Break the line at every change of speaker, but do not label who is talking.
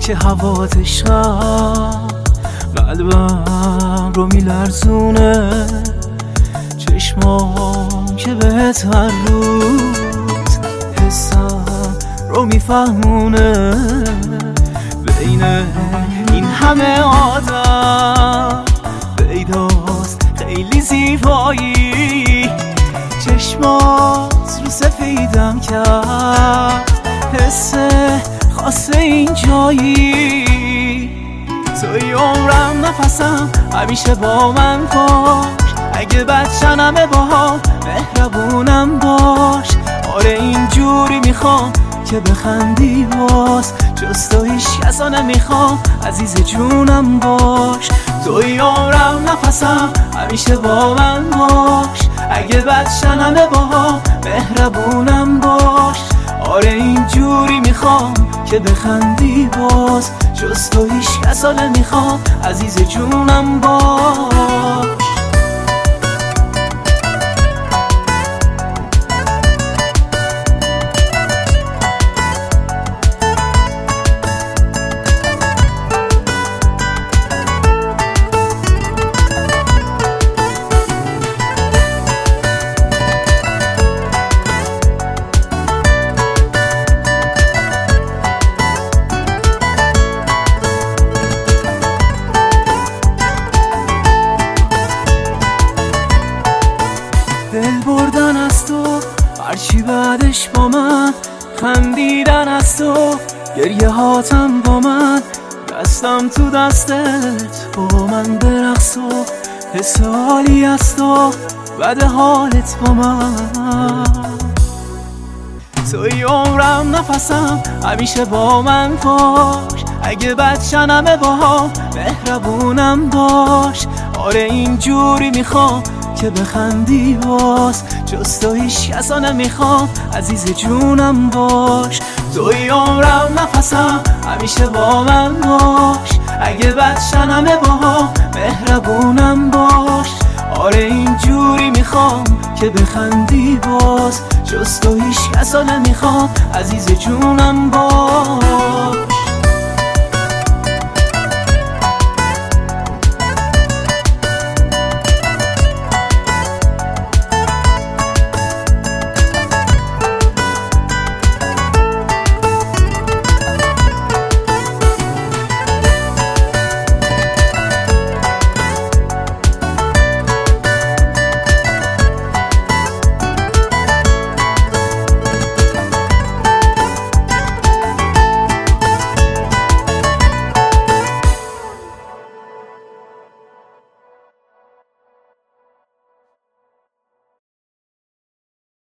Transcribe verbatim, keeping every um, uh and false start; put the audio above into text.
که هوات عشقم قلبم رو میلرزونه، چشمام که بهت هر روز حسم رو میفهمونه. بین این همه آدم پیداست خیلی زیبایی، چشمات رو سفیدم کرد، حس خاص این جایی. توی عمرم نفسم همیشه با من باش، اگه بدشنمه باها مهربونم باش. آره اینجوری میخوام که بخندی باز، جز تو هیچ کسا نمیخوام عزیز جونم باش. توی عمرم نفسم همیشه با من باش، اگه بدشنمه باها مهربونم باش. آره اینجوری میخوام که بخندی باز، جز تو هیچ کسا نمیخوام عزیز جونم باش. دل بردن از تو هرچی بعدش با من، خندیدن از تو گریه هاتم با من، دستم تو دستت با من برقص و حس حالی از تو بعد حالت با من. توی عمرم نفسم همیشه با من باش، اگه بدشنمه باها مهربونم باش. آره اینجوری میخوام که بخندی باز، جز تو هیچ کسا نمیخوام عزیز جونم باش. توی عمرم نفسم همیشه با من باش، اگه بدشنمه باها مهربونم باش. آره اینجوری میخوام که بخندی باز، جز تو هیچ کسا نمیخوام عزیز جونم باش.